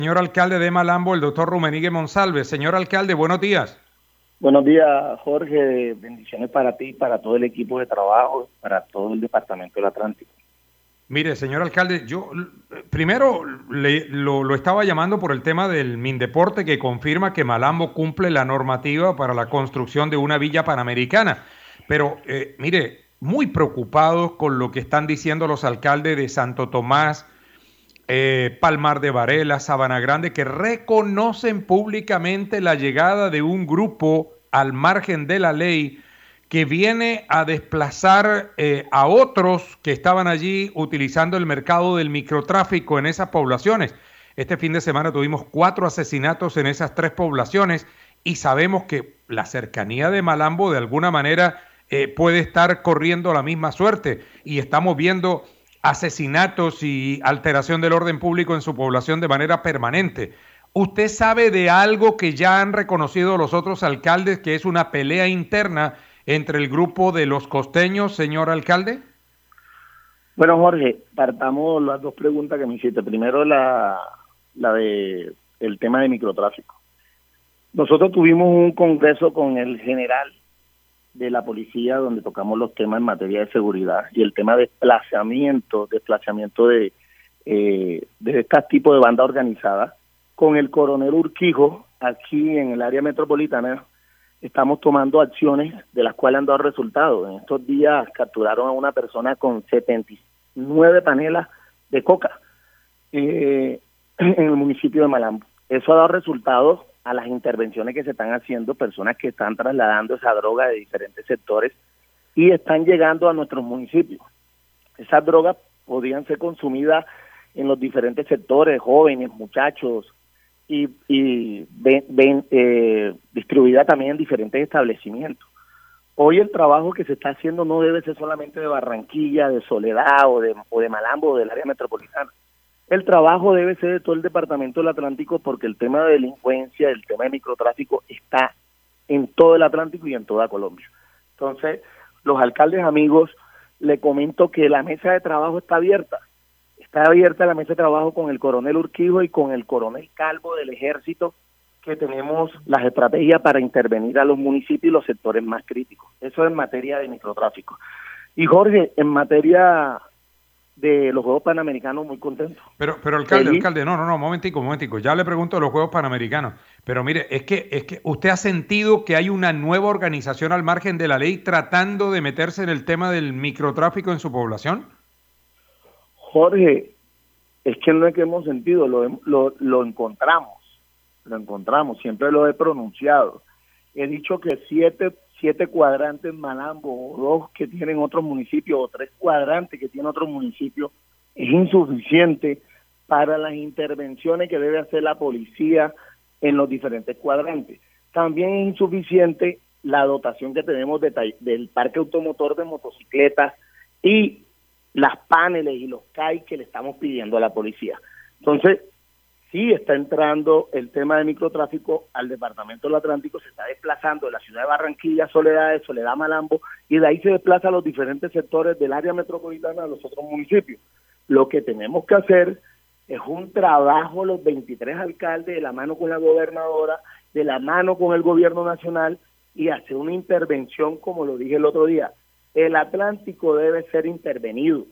Señor alcalde de Malambo, el doctor Rumenigue Monsalve. Señor alcalde, buenos días. Buenos días, Jorge. Bendiciones para ti, para todo el equipo de trabajo, para todo el Departamento del Atlántico. Mire, señor alcalde, yo primero lo estaba llamando por el tema del Mindeporte que confirma que Malambo cumple la normativa para la construcción de una villa panamericana. Pero mire, muy preocupados con lo que están diciendo los alcaldes de Santo Tomás, Palmar de Varela, Sabana Grande, que reconocen públicamente la llegada de un grupo al margen de la ley que viene a desplazar a otros que estaban allí utilizando el mercado del microtráfico en esas poblaciones. Este fin de semana tuvimos 4 asesinatos en esas 3 poblaciones y sabemos que la cercanía de Malambo de alguna manera puede estar corriendo la misma suerte y estamos viendo asesinatos y alteración del orden público en su población de manera permanente. ¿Usted sabe de algo que ya han reconocido los otros alcaldes que es una pelea interna entre el grupo de los costeños, señor alcalde? Bueno, Jorge, partamos las dos preguntas que me hiciste. Primero, la de el tema de microtráfico. Nosotros tuvimos un congreso con el general de la policía donde tocamos los temas en materia de seguridad y el tema de desplazamiento de este tipo de banda organizada. Con el coronel Urquijo, aquí en el área metropolitana, estamos tomando acciones de las cuales han dado resultados. En estos días capturaron a una persona con 79 panelas de coca en el municipio de Malambo. Eso ha dado resultados a las intervenciones que se están haciendo, personas que están trasladando esa droga de diferentes sectores y están llegando a nuestros municipios. Esas drogas podrían ser consumidas en los diferentes sectores, jóvenes, muchachos, y distribuida también en diferentes establecimientos. Hoy el trabajo que se está haciendo no debe ser solamente de Barranquilla, de Soledad o de Malambo o del área metropolitana. El trabajo debe ser de todo el departamento del Atlántico porque el tema de delincuencia, el tema de microtráfico está en todo el Atlántico y en toda Colombia. Entonces, los alcaldes amigos, le comento que la mesa de trabajo está abierta. Está abierta la mesa de trabajo con el coronel Urquijo y con el coronel Calvo del Ejército, que tenemos las estrategias para intervenir a los municipios y los sectores más críticos. Eso en materia de microtráfico. Y Jorge, en materia de los Juegos Panamericanos, muy contento. Pero alcalde, no, momentico, ya le pregunto de los Juegos Panamericanos, pero mire, es que usted ha sentido que hay una nueva organización al margen de la ley tratando de meterse en el tema del microtráfico en su población. Jorge, es que no es que hemos sentido, lo encontramos, siempre lo he pronunciado. He dicho que siete cuadrantes en Malambo, o 2 que tienen otros municipios, o 3 cuadrantes que tienen otros municipios, es insuficiente para las intervenciones que debe hacer la policía en los diferentes cuadrantes. También es insuficiente la dotación que tenemos del parque automotor de motocicletas y las paneles y los CAI que le estamos pidiendo a la policía. Entonces, sí está entrando el tema de microtráfico al departamento del Atlántico, se está desplazando de la ciudad de Barranquilla, Soledad, Malambo, y de ahí se desplaza a los diferentes sectores del área metropolitana a los otros municipios. Lo que tenemos que hacer es un trabajo los 23 alcaldes de la mano con la gobernadora, de la mano con el gobierno nacional y hacer una intervención, como lo dije el otro día. El Atlántico debe ser intervenido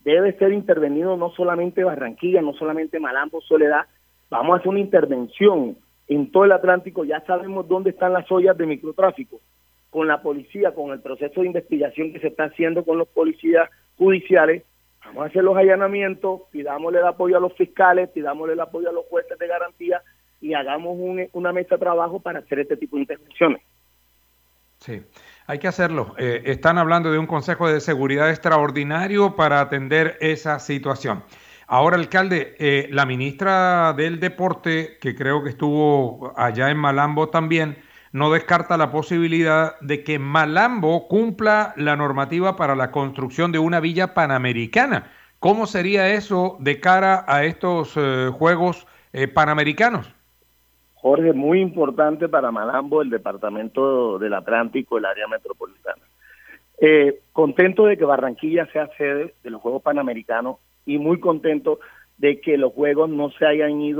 no solamente Barranquilla, no solamente Malambo, Soledad. Vamos a hacer una intervención en todo el Atlántico, ya sabemos dónde están las ollas de microtráfico, con la policía, con el proceso de investigación que se está haciendo con los policías judiciales. Vamos a hacer los allanamientos, pidámosle el apoyo a los fiscales, pidámosle el apoyo a los jueces de garantía y hagamos una mesa de trabajo para hacer este tipo de intervenciones. Sí, hay que hacerlo. Están hablando de un Consejo de Seguridad extraordinario para atender esa situación. Ahora, alcalde, la ministra del Deporte, que creo que estuvo allá en Malambo también, no descarta la posibilidad de que Malambo cumpla la normativa para la construcción de una villa panamericana. ¿Cómo sería eso de cara a estos Juegos Panamericanos? Jorge, muy importante para Malambo, el departamento del Atlántico, el área metropolitana. Contento de que Barranquilla sea sede de los Juegos Panamericanos y muy contento de que los Juegos no se hayan ido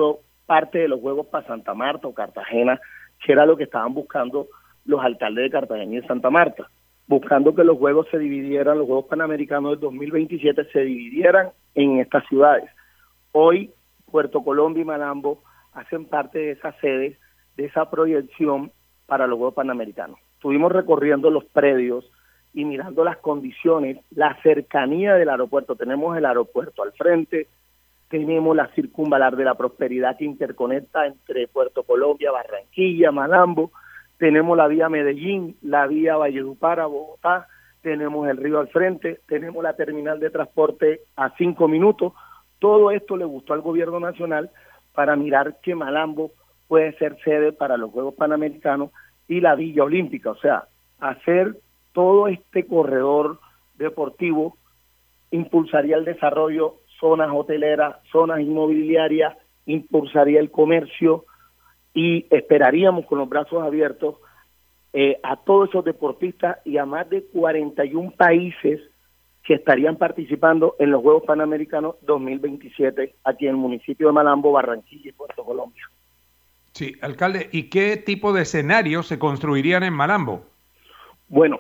parte de los Juegos para Santa Marta o Cartagena, que era lo que estaban buscando los alcaldes de Cartagena y de Santa Marta, buscando que los Juegos se dividieran, los Juegos Panamericanos del 2027 se dividieran en estas ciudades. Hoy, Puerto Colombia y Malambo hacen parte de esa sede, de esa proyección para los Juegos Panamericanos. Estuvimos recorriendo los predios y mirando las condiciones, la cercanía del aeropuerto. Tenemos el aeropuerto al frente, tenemos la circunvalar de la prosperidad que interconecta entre Puerto Colombia, Barranquilla, Malambo, tenemos la vía Medellín, la vía Valledupar a Bogotá, tenemos el río al frente, tenemos la terminal de transporte a 5 minutos. Todo esto le gustó al gobierno nacional para mirar que Malambo puede ser sede para los Juegos Panamericanos y la Villa Olímpica, o sea, hacer todo este corredor deportivo impulsaría el desarrollo, zonas hoteleras, zonas inmobiliarias, impulsaría el comercio y esperaríamos con los brazos abiertos a todos esos deportistas y a más de 41 países que estarían participando en los Juegos Panamericanos 2027 aquí en el municipio de Malambo, Barranquilla y Puerto Colombia. Sí, alcalde, ¿y qué tipo de escenarios se construirían en Malambo? Bueno,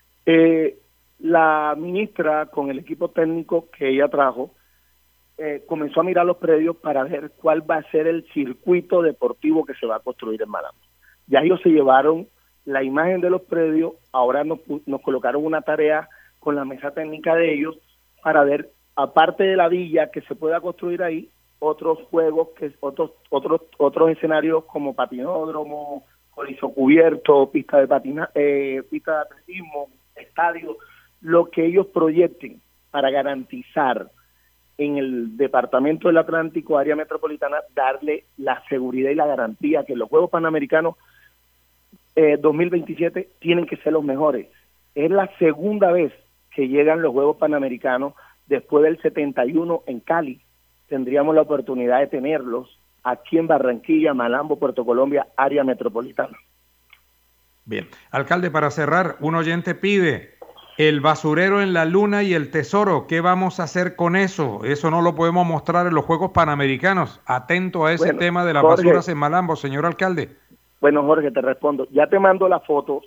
la ministra con el equipo técnico que ella trajo comenzó a mirar los predios para ver cuál va a ser el circuito deportivo que se va a construir en Malambo. Ya ellos se llevaron la imagen de los predios, ahora nos colocaron una tarea con la mesa técnica de ellos para ver, aparte de la villa que se pueda construir ahí, otros juegos, otros escenarios como patinódromo, coliseo cubierto, pista de pista de atletismo, estadio, lo que ellos proyecten para garantizar en el Departamento del Atlántico, área metropolitana, darle la seguridad y la garantía que los Juegos Panamericanos 2027 tienen que ser los mejores. Es la segunda vez que llegan los Juegos Panamericanos después del 71 en Cali. Tendríamos la oportunidad de tenerlos aquí en Barranquilla, Malambo, Puerto Colombia, área metropolitana. Bien, alcalde, para cerrar, un oyente pide el basurero en la luna y el tesoro. ¿Qué vamos a hacer con eso? Eso no lo podemos mostrar en los Juegos Panamericanos. Atento a ese tema de las basuras en Malambo, señor alcalde. Bueno, Jorge, te respondo. Ya te mando las fotos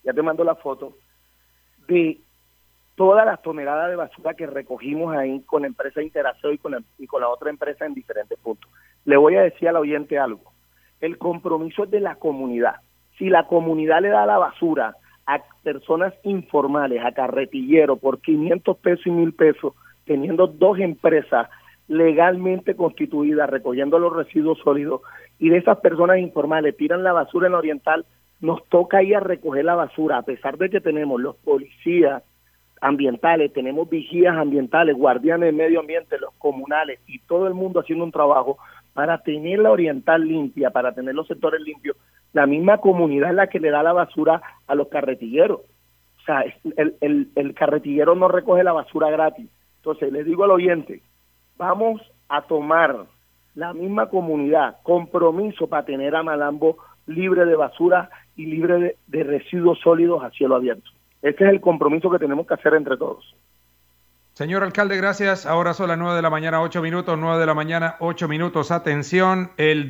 de todas las toneladas de basura que recogimos ahí con la empresa Interaceo y con la otra empresa en diferentes puntos. Le voy a decir al oyente algo. El compromiso es de la comunidad. Si la comunidad le da la basura a personas informales, a carretilleros, por 500 pesos y 1,000 pesos, teniendo 2 empresas legalmente constituidas, recogiendo los residuos sólidos, y de esas personas informales tiran la basura en la Oriental, nos toca ir a recoger la basura, a pesar de que tenemos los policías ambientales, tenemos vigías ambientales, guardianes del medio ambiente, los comunales y todo el mundo haciendo un trabajo para tener la Oriental limpia, para tener los sectores limpios. La misma comunidad es la que le da la basura a los carretilleros. O sea, el carretillero no recoge la basura gratis. Entonces, les digo al oyente, vamos a tomar la misma comunidad compromiso para tener a Malambo libre de basura y libre de residuos sólidos a cielo abierto. Ese es el compromiso que tenemos que hacer entre todos. Señor alcalde, gracias. Ahora son las 9 de la mañana, 8 minutos, 9 de la mañana, 8 minutos. Atención, el